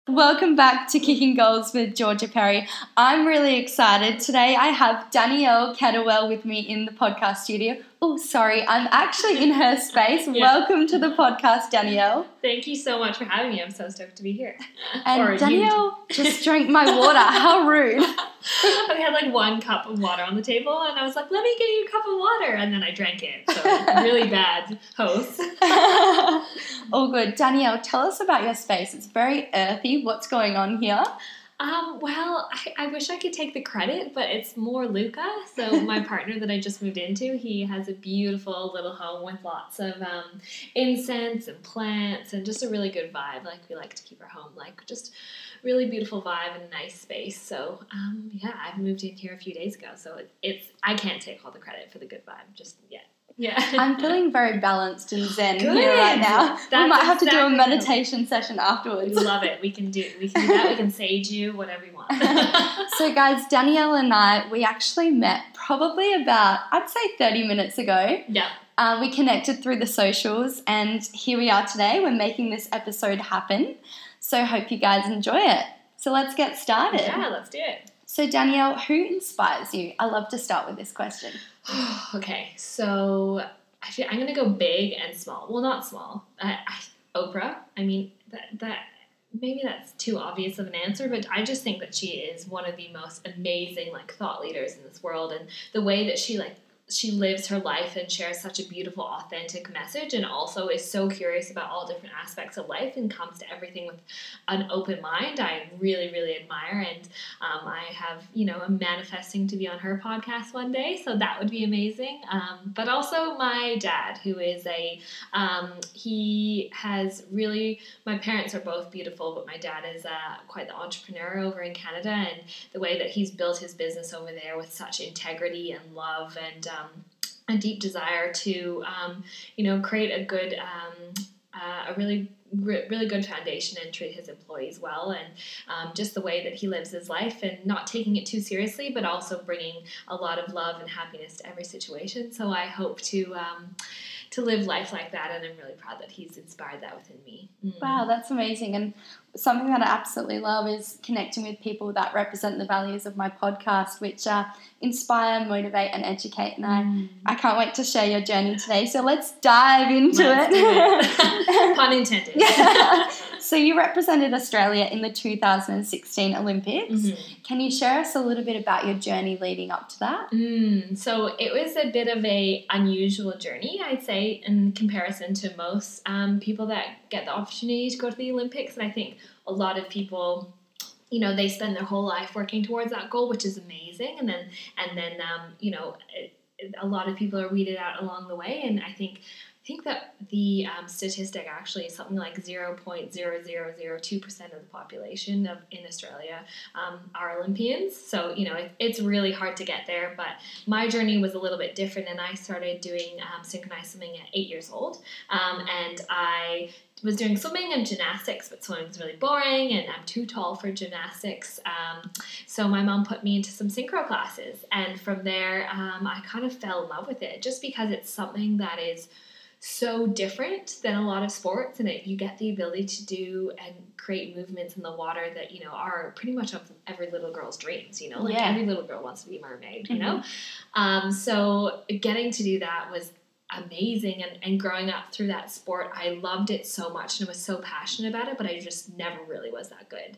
Welcome back to Kicking Goals with Georgia Perry. I'm really excited. Today I have Danielle Kettlewell with me in the podcast studio. Oh, sorry, I'm actually in her space. Yeah. Welcome to the podcast, Danielle. Thank you so much for having me. I'm so stoked to be here. And Danielle just drank my water. How rude. I had like 1 cup of water on the table and I was like, let me get you a cup of water. And then I drank it. So really bad host. All good. Danielle, tell us about your space. It's very earthy. What's going on here? Well, I wish I could take the credit, but it's more Luca. So my partner that I just moved into, he has a beautiful little home with lots of incense and plants and just a really good vibe. Like we like to keep our home like just really beautiful vibe and a nice space. So yeah, I've moved in here a few days ago. So I can't take all the credit for the good vibe just yet. Yeah. I'm feeling very balanced and zen Good. here right now. We might have to do a exactly meditation session afterwards. We love it. We can do that. We can sage you, whatever you want. So guys, Danielle and I, we actually met probably about, I'd say 30 minutes ago. Yeah. We connected through the socials and here we are today. We're making this episode happen. So hope you guys enjoy it. So let's get started. Yeah, let's do it. So Danielle, who inspires you? I love to start with this question. Okay, so I'm going to go big and small. Well, not small. Oprah. I mean, that maybe that's too obvious of an answer, but I just think that she is one of the most amazing thought leaders in this world, and the way that she lives her life and shares such a beautiful, authentic message, and also is so curious about all different aspects of life and comes to everything with an open mind. I really, really admire, and I have, I'm manifesting to be on her podcast one day, so that would be amazing. But also my dad, who is my parents are both beautiful, but my dad is quite the entrepreneur over in Canada, and the way that he's built his business over there with such integrity and love and a deep desire to, create a good, a really good foundation and treat his employees well, and just the way that he lives his life and not taking it too seriously, but also bringing a lot of love and happiness to every situation. So I hope to live life like that, and I'm really proud that he's inspired that within me. Wow, that's amazing. And something that I absolutely love is connecting with people that represent the values of my podcast, which inspire, motivate, and educate. And I can't wait to share your journey today. So let's dive into it. Pun intended. Yeah. So you represented Australia in the 2016 Olympics. Mm-hmm. Can you share us a little bit about your journey leading up to that? So it was a bit of a unusual journey, I'd say, in comparison to most people that get the opportunity to go to the Olympics. And I think a lot of people, they spend their whole life working towards that goal, which is amazing. And then a lot of people are weeded out along the way. And I think that the statistic actually is something like 0.0002% of the population in Australia are Olympians. So, it's really hard to get there. But my journey was a little bit different, and I started doing synchronized swimming at 8 years old. And I was doing swimming and gymnastics, but swimming was really boring, and I'm too tall for gymnastics. So my mom put me into some synchro classes. And from there, I kind of fell in love with it, just because it's something that is so different than a lot of sports, and you get the ability to do and create movements in the water that are pretty much of every little girl's dreams. Every little girl wants to be a mermaid. So getting to do that was amazing, and growing up through that sport, I loved it so much and was so passionate about it, but I just never really was that good.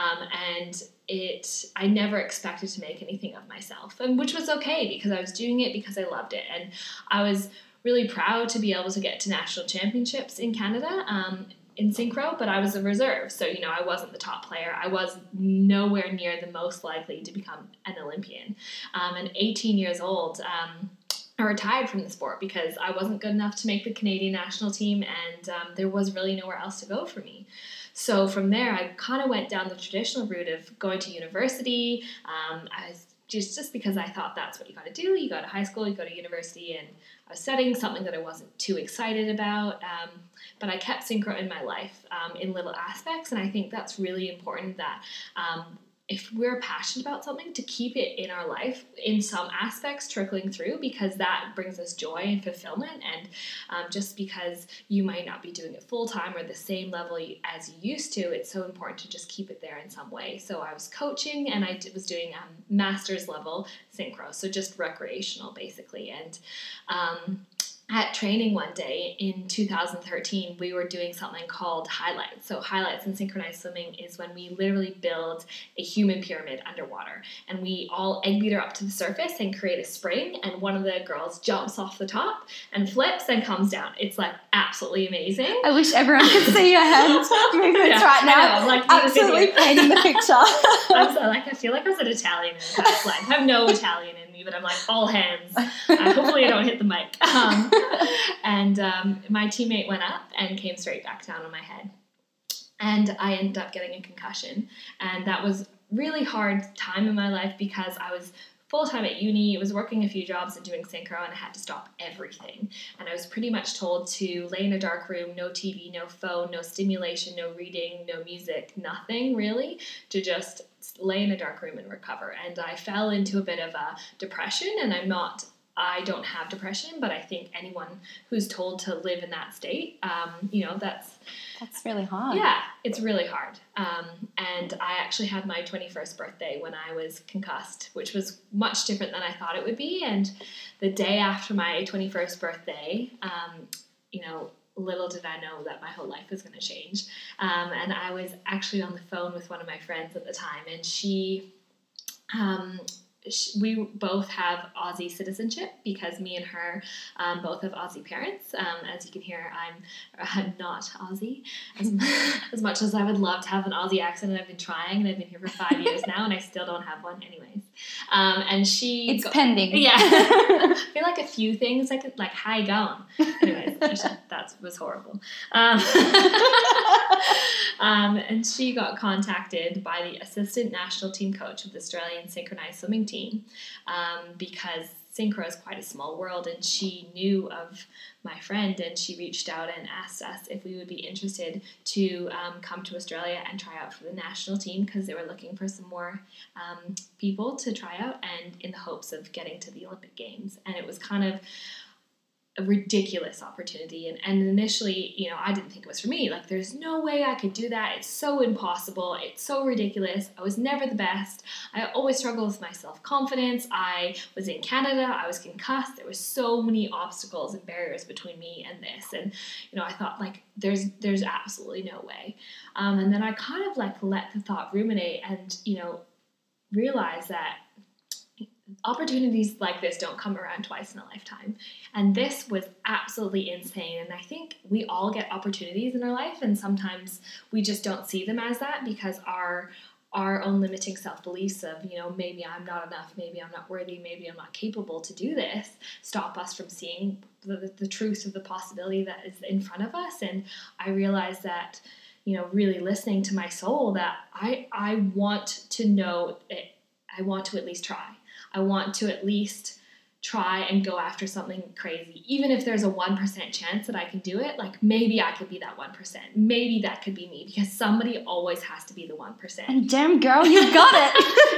I never expected to make anything of myself, and which was okay, because I was doing it because I loved it, and I was really proud to be able to get to national championships in Canada in synchro, but I was a reserve. So, I wasn't the top player. I was nowhere near the most likely to become an Olympian. And 18 years old, I retired from the sport because I wasn't good enough to make the Canadian national team, and there was really nowhere else to go for me. So from there, I kind of went down the traditional route of going to university. I was just because I thought that's what you got to do. You go to high school, you go to university, and I was studying something that I wasn't too excited about, but I kept synchro in my life in little aspects, and I think that's really important that if we're passionate about something, to keep it in our life in some aspects trickling through, because that brings us joy and fulfillment. And just because you might not be doing it full time or the same level as you used to, it's so important to just keep it there in some way. So I was coaching, and I was doing master's level synchro, so just recreational basically. And at training one day in 2013, we were doing something called highlights. So highlights in synchronized swimming is when we literally build a human pyramid underwater, and we all egg beat her up to the surface and create a spring, and one of the girls jumps off the top and flips and comes down. It's like absolutely amazing. I wish everyone could see your hand movements right now. I'm like absolutely painting the picture. I feel like I was an Italian in the past life. I have no Italian in me, but I'm like all hands. Hopefully I don't hit the mic. And my teammate went up and came straight back down on my head. And I ended up getting a concussion. And that was really hard time in my life because I was full-time at uni, I was working a few jobs and doing synchro, and I had to stop everything. And I was pretty much told to lay in a dark room, no TV, no phone, no stimulation, no reading, no music, nothing really, to just lay in a dark room and recover. And I fell into a bit of a depression, and I don't have depression, but I think anyone who's told to live in that state, that's really hard. Yeah, it's really hard. And I actually had my 21st birthday when I was concussed, which was much different than I thought it would be. And the day after my 21st birthday, little did I know that my whole life was going to change. And I was actually on the phone with one of my friends at the time, and we both have Aussie citizenship because me and her both have Aussie parents. As you can hear, I'm not Aussie as much as I would love to have an Aussie accent, and I've been trying, and I've been here for 5 years now, and I still don't have one anyways. And it's pending. Yeah. I feel like a few things like how you going? Anyways, that was horrible. And she got contacted by the assistant national team coach of the Australian synchronized swimming team because synchro is quite a small world, and she knew of my friend, and she reached out and asked us if we would be interested to come to Australia and try out for the national team, because they were looking for some more people to try out, and in the hopes of getting to the Olympic Games. And it was kind of a ridiculous opportunity, and initially, I didn't think it was for me. Like, there's no way I could do that. It's so impossible. It's so ridiculous. I was never the best. I always struggled with my self-confidence. I was in Canada. I was concussed. There were so many obstacles and barriers between me and this, and I thought, like, there's absolutely no way. And then I kind of let the thought ruminate, and realize that opportunities like this don't come around twice in a lifetime. And this was absolutely insane. And I think we all get opportunities in our life, and sometimes we just don't see them as that because our own limiting self-beliefs of, maybe I'm not enough, maybe I'm not worthy, maybe I'm not capable to do this, stop us from seeing the truth of the possibility that is in front of us. And I realized that, really listening to my soul, that I want to know that I want to at least try. I want to at least try and go after something crazy. Even if there's a 1% chance that I can do it, like, maybe I could be that 1%. Maybe that could be me, because somebody always has to be the 1%. And damn girl, you got it.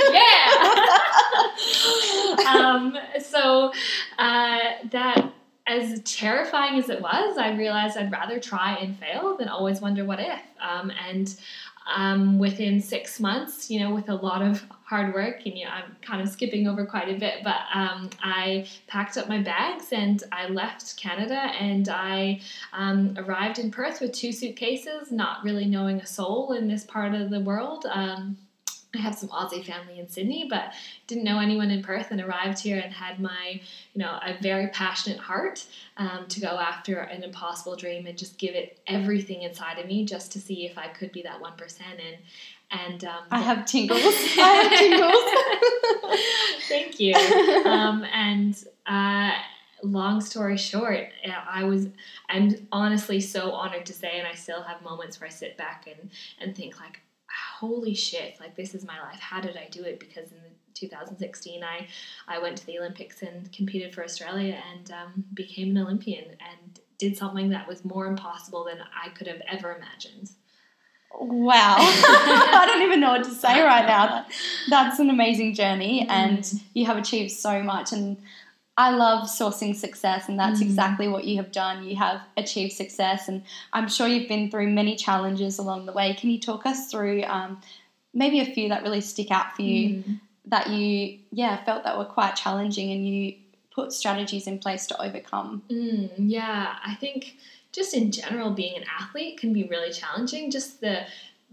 Yeah. So that, as terrifying as it was, I realized I'd rather try and fail than always wonder what if. And within 6 months, with a lot of hard work, and I'm kind of skipping over quite a bit, but I packed up my bags and I left Canada, and I arrived in Perth with 2 suitcases, not really knowing a soul in this part of the world. I have some Aussie family in Sydney, but didn't know anyone in Perth, and arrived here and had my, a very passionate heart to go after an impossible dream and just give it everything inside of me just to see if I could be that 1%. And I have tingles. Thank you. Long story short, I'm honestly so honored to say, and I still have moments where I sit back and think, like, holy shit, like, this is my life. How did I do it? Because in 2016, I went to the Olympics and competed for Australia, and became an Olympian, and did something that was more impossible than I could have ever imagined. Wow. I don't can't even know what to say right now. That's an amazing journey, and you have achieved so much. And I love sourcing success, and that's exactly what you have done. You have achieved success, and I'm sure you've been through many challenges along the way. Can you talk us through maybe a few that really stick out for you that you felt that were quite challenging and you put strategies in place to overcome? Yeah, I think just in general, being an athlete can be really challenging. Just the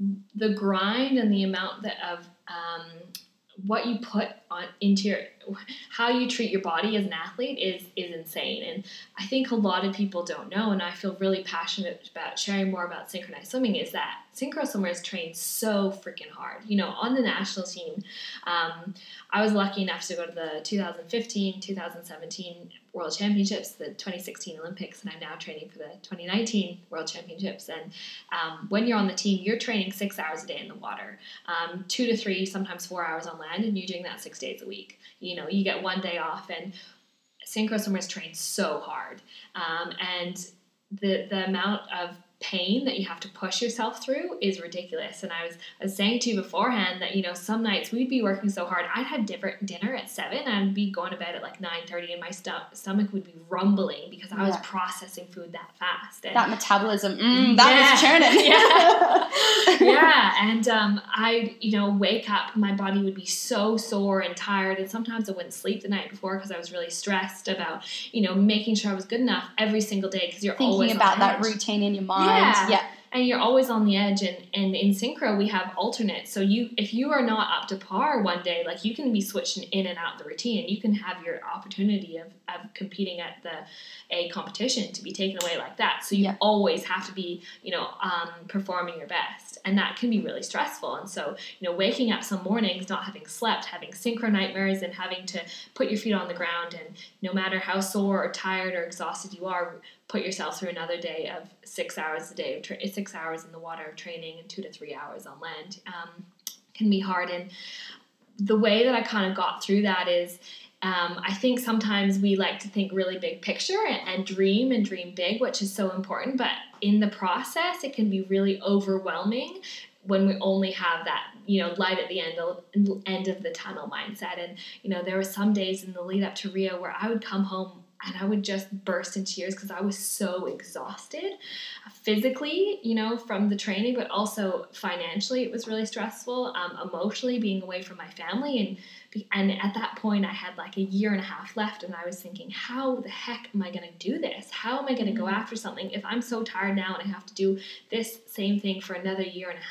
grind and the amount of what you put on into how you treat your body as an athlete is insane. And I think a lot of people don't know, and I feel really passionate about sharing more about synchronized swimming, is that synchro swimmers train so freaking hard. On the national team, I was lucky enough to go to the 2015, 2017 World Championships, the 2016 Olympics, and I'm now training for the 2019 World Championships. And when you're on the team, you're training 6 hours a day in the water, 2 to 3, sometimes 4 hours on land, and you're doing that 6 days a week. You get one day off, and synchro swimmers train so hard. And the amount of pain that you have to push yourself through is ridiculous. And I was saying to you beforehand that, some nights we'd be working so hard. I'd had dinner at 7 and I'd be going to bed at like 9:30, and my stomach would be rumbling because I was processing food that fast. And that metabolism, was churning. Yeah. And I'd, wake up, my body would be so sore and tired. And sometimes I wouldn't sleep the night before because I was really stressed about, making sure I was good enough every single day, because you're thinking always about that routine in your mind. Yeah. And you're always on the edge, and in synchro we have alternates. So if you are not up to par one day, like, you can be switching in and out of the routine. You can have your opportunity of competing at a competition to be taken away like that. So you always have to be, performing your best, and that can be really stressful. And so, waking up some mornings not having slept, having synchro nightmares, and having to put your feet on the ground, and no matter how sore or tired or exhausted you are, put yourself through another day of 6 hours a day of 6 hours in the water of training and 2 to 3 hours on land can be hard. And the way that I kind of got through that is, I think sometimes we like to think really big picture and dream big, which is so important. But in the process, it can be really overwhelming when we only have that, light at the end of the tunnel mindset. And, there were some days in the lead up to Rio where I would come home and I would just burst into tears because I was so exhausted physically, from the training, but also financially it was really stressful, emotionally being away from my family. And at that point I had like a year and a half left, and I was thinking, how the heck am I going to do this? How am I going to go after something if I'm so tired now and I have to do this same thing for another year and a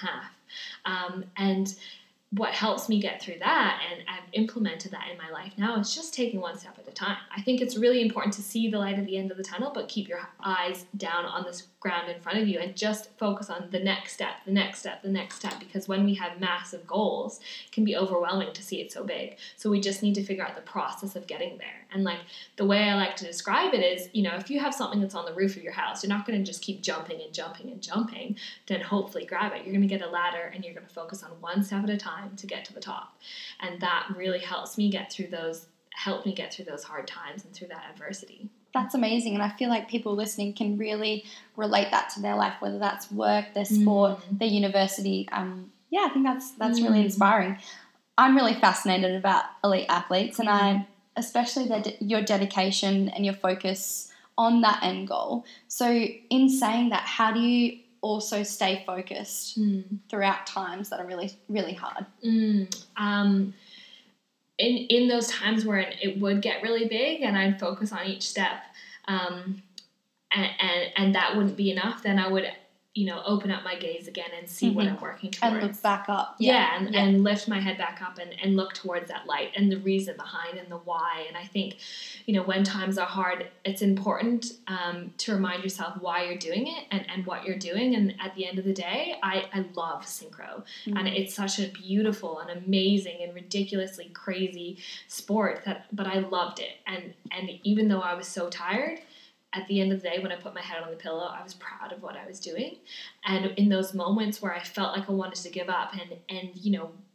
half? And what helps me get through that, and I've implemented that in my life now, is just taking one step at a time. I think it's really important to see the light at the end of the tunnel, but keep your eyes down on this ground in front of you and just focus on the next step, the next step, the next step. Because when we have massive goals, it can be overwhelming to see it so big. So we just need to figure out the process of getting there. And like, the way I like to describe it is, if you have something that's on the roof of your house, you're not going to just keep jumping and jumping and jumping to hopefully grab it. You're going to get a ladder, and you're going to focus on one step at a time to get to the top. And that really helped me get through those hard times and through that adversity. That's amazing. And I feel like people listening can really relate that to their life, whether that's work, their sport, their university. I think that's really inspiring. I'm really fascinated about elite athletes, and I especially your dedication and your focus on that end goal. So in saying that, how do you also stay focused throughout times that are really, really hard? In those times where it would get really big and I'd focus on each step, and that wouldn't be enough, then I would, open up my gaze again and see what I'm working towards. And look back up. And lift my head back up and look towards that light and the reason behind and the why. And I think, when times are hard, it's important to remind yourself why you're doing it and what you're doing. And at the end of the day, I love synchro. And it's such a beautiful and amazing and ridiculously crazy sport but I loved it. And even though I was so tired, at the end of the day, when I put my head on the pillow, I was proud of what I was doing. And in those moments where I felt like I wanted to give up and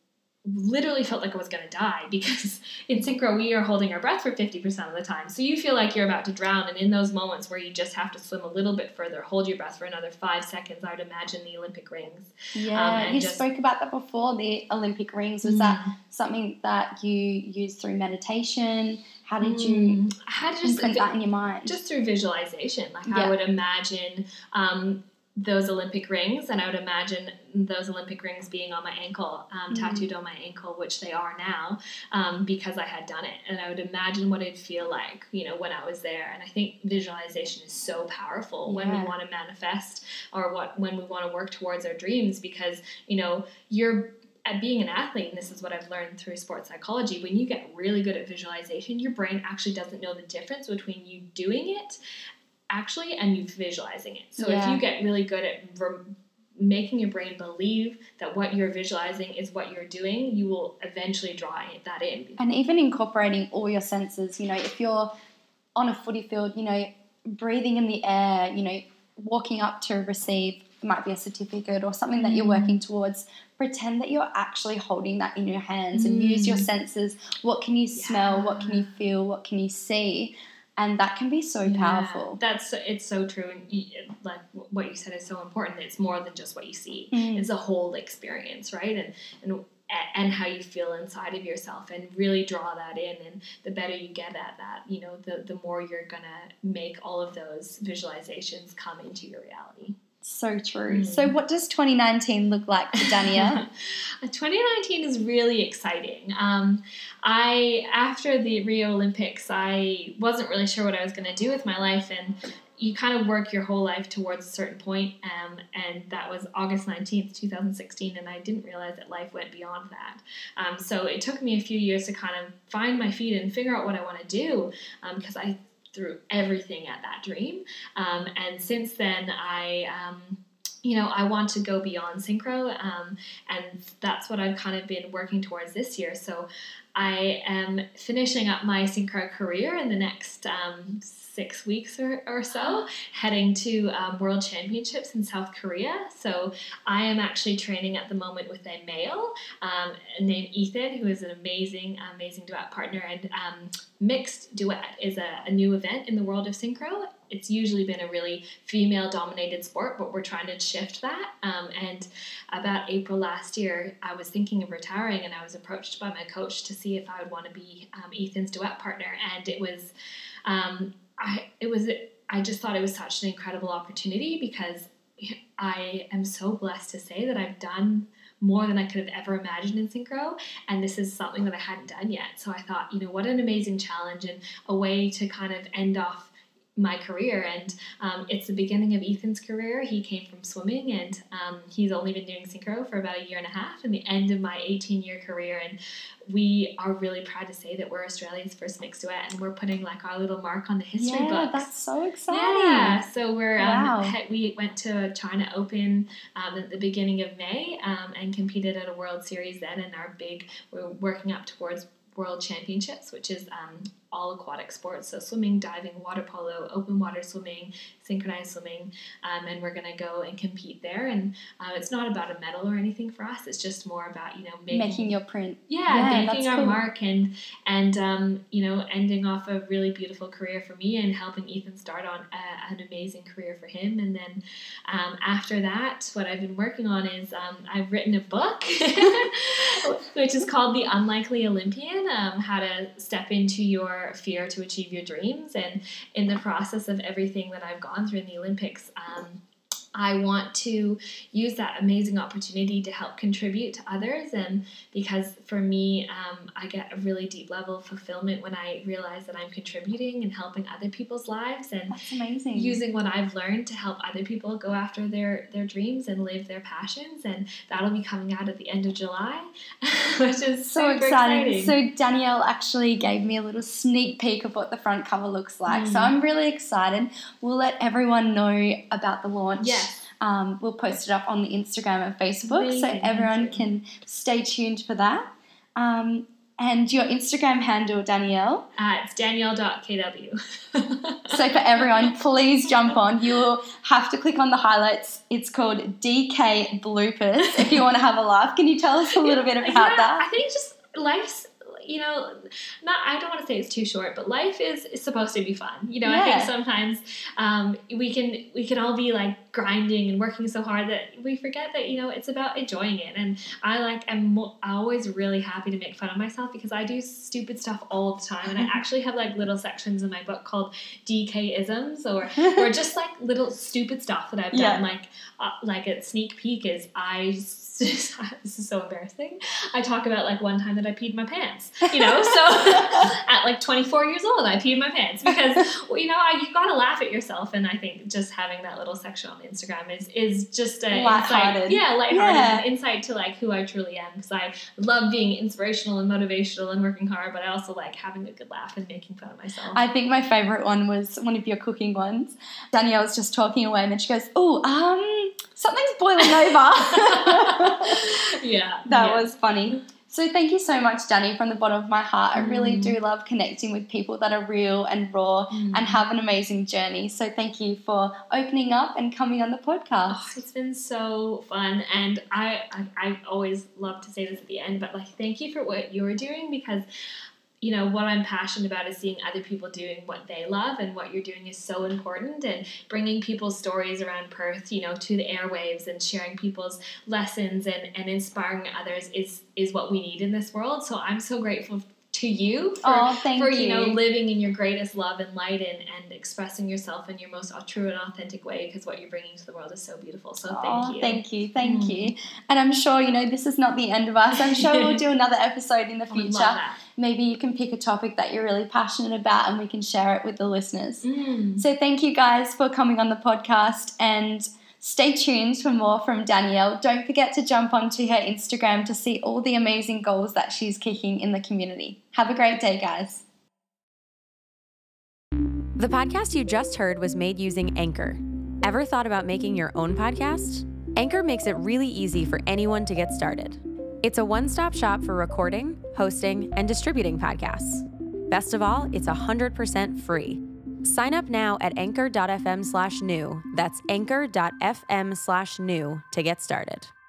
literally felt like I was going to die, because in synchro we are holding our breath for 50% of the time. So you feel like you're about to drown, and in those moments where you just have to swim a little bit further, hold your breath for another 5 seconds, I would imagine the Olympic rings. Yeah, you spoke about that before, the Olympic rings. Was that something that you used through meditation? How did you imprint that in your mind? Just through visualization. Like I would imagine those Olympic rings, and I would imagine those Olympic rings being on my ankle, tattooed on my ankle, which they are now, because I had done it. And I would imagine what it'd feel like, when I was there. And I think visualization is so powerful when we want to manifest, or when we want to work towards our dreams, because, you're at being an athlete, and this is what I've learned through sports psychology, when you get really good at visualization, your brain actually doesn't know the difference between you doing it actually and you visualizing it. So if you get really good at making your brain believe that what you're visualizing is what you're doing, you will eventually draw that in. And even incorporating all your senses, if you're on a footy field, breathing in the air, walking up to receive, it might be a certificate or something that you're working towards, pretend that you're actually holding that in your hands and use your senses. What can you smell? What can you feel? What can you see? And that can be so powerful. It's so true. And like what you said is so important. It's more than just what you see. It's a whole experience, right? And how you feel inside of yourself, and really draw that in. And the better you get at that, the more you're going to make all of those visualizations come into your reality. So true. So what does 2019 look like for Danielle? 2019 is really exciting. After the Rio Olympics, I wasn't really sure what I was going to do with my life, and you kind of work your whole life towards a certain point, and that was August 19th, 2016, and I didn't realize that life went beyond that. So it took me a few years to kind of find my feet and figure out what I want to do, because I threw everything at that dream. And since then, I want to go beyond synchro, and that's what I've kind of been working towards this year. So I am finishing up my synchro career in the next 6 weeks or so, heading to World Championships in South Korea. So I am actually training at the moment with a male named Ethan, who is an amazing duet partner. And mixed duet is a new event in the world of synchro. It's usually been a really female-dominated sport, but we're trying to shift that. And about April last year, I was thinking of retiring, and I was approached by my coach to see if I would want to be Ethan's duet partner. And it was, I just thought it was such an incredible opportunity, because I am so blessed to say that I've done more than I could have ever imagined in synchro, and this is something that I hadn't done yet. So I thought, what an amazing challenge, and a way to kind of end off my career. And it's the beginning of Ethan's career. He came from swimming, and he's only been doing synchro for about 1.5 years, and the end of my 18-year career. And we are really proud to say that we're Australia's first mixed duet, and we're putting like our little mark on the history books. Yeah, that's so exciting. Yeah, so we're we went to China Open at the beginning of May, and competed at a World Series then, and we're working up towards World Championships, which is all aquatic sports, so swimming, diving, water polo, open water swimming, synchronized swimming, and we're going to go and compete there. And it's not about a medal or anything for us. It's just more about, making your print. Making our mark, and ending off a really beautiful career for me, and helping Ethan start on an amazing career for him. And then after that, what I've been working on is I've written a book, which is called The Unlikely Olympian, how to step into your fear to achieve your dreams. And in the process of everything that I've gone through in the Olympics, I want to use that amazing opportunity to help contribute to others. And because for me, I get a really deep level of fulfillment when I realize that I'm contributing and helping other people's lives, and that's amazing. Using what I've learned to help other people go after their dreams and live their passions. And that'll be coming out at the end of July, which is so exciting. So Danielle actually gave me a little sneak peek of what the front cover looks like. So I'm really excited. We'll let everyone know about the launch. Yes. We'll post it up on the Instagram and Facebook, so everyone can stay tuned for that. And And your Instagram handle, Danielle? It's danielle.kw. So for everyone, please jump on. You'll have to click on the highlights. It's called DK Bloopers if you want to have a laugh. Can you tell us a little bit about that? I think just life's, I don't want to say it's too short, but life is supposed to be fun. I think sometimes we can all be like grinding and working so hard that we forget that, it's about enjoying it. And I'm always really happy to make fun of myself because I do stupid stuff all the time. And I actually have like little sections in my book called DK-isms or just like little stupid stuff that I've done. Like a sneak peek is this is so embarrassing. I talk about like one time that I peed my pants, so at like 24 years old, I peed my pants because, you've got to laugh at yourself. And I think just having that little section on Instagram is just a lighthearted. An insight to like who I truly am, because I love being inspirational and motivational and working hard, but I also like having a good laugh and making fun of myself. I think my favorite one was one of your cooking ones. Danielle was just talking away and then she goes, something's boiling over. That was funny. So thank you so much, Danny, from the bottom of my heart. I really do love connecting with people that are real and raw and have an amazing journey. So thank you for opening up and coming on the podcast. Oh, it's been so fun. And I always love to say this at the end, but like, thank you for what you're doing, because what I'm passionate about is seeing other people doing what they love, and what you're doing is so important, and bringing people's stories around Perth, to the airwaves, and sharing people's lessons and inspiring others is what we need in this world. So I'm so grateful to you for living in your greatest love and light and expressing yourself in your most true and authentic way, because what you're bringing to the world is so beautiful. So thank you. Thank you. And I'm sure, this is not the end of us. I'm sure we'll do another episode in the future. Love that. Maybe you can pick a topic that you're really passionate about and we can share it with the listeners. So thank you guys for coming on the podcast, and stay tuned for more from Danielle. Don't forget to jump onto her Instagram to see all the amazing goals that she's kicking in the community. Have a great day, guys. The podcast you just heard was made using Anchor. Ever thought about making your own podcast? Anchor makes it really easy for anyone to get started. It's a one-stop shop for recording, hosting, and distributing podcasts. Best of all, it's 100% free. Sign up now at anchor.fm/new. That's anchor.fm/new to get started.